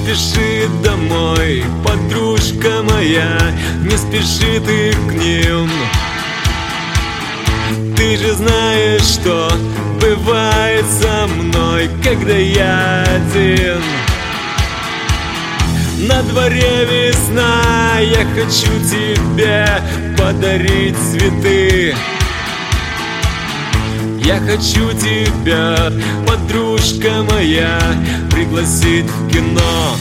спеши домой, подружка моя, не спеши ты к ним. Ты же знаешь, что бывает со мной, когда я один. На дворе весна, я хочу тебе подарить цветы. Я хочу тебя, подружка моя, пригласить в кино.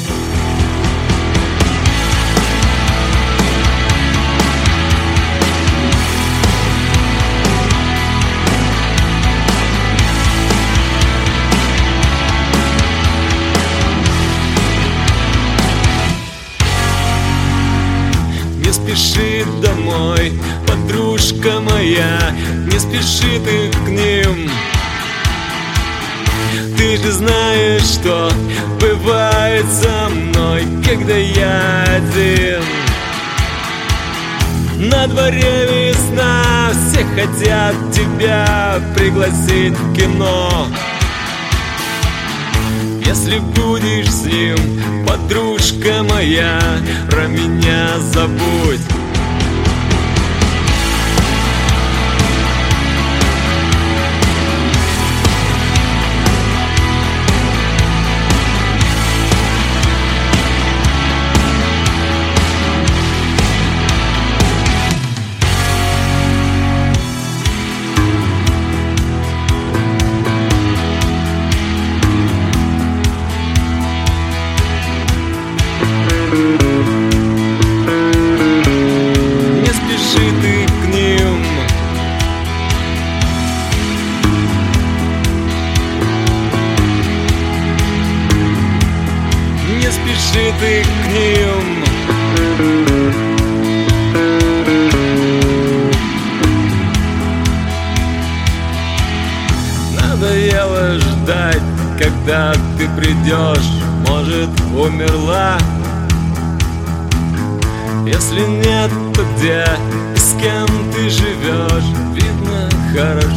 Не спеши домой, подружка моя, не спеши ты к ним. Ты же знаешь, что бывает со мной, когда я один. На дворе весна, все хотят тебя пригласить в кино. Если будешь с ним, подружка моя, про меня забудь. Не спеши ты к ним. Надоело ждать, когда ты придешь. Может, умерла? Если нет, то где и с кем ты живешь? Видно хорошо.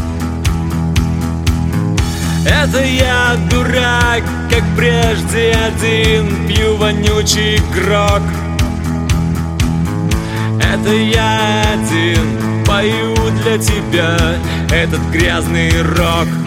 Это я дурак, как прежде один, пью вонючий грок. Это я один, пою для тебя этот грязный рок.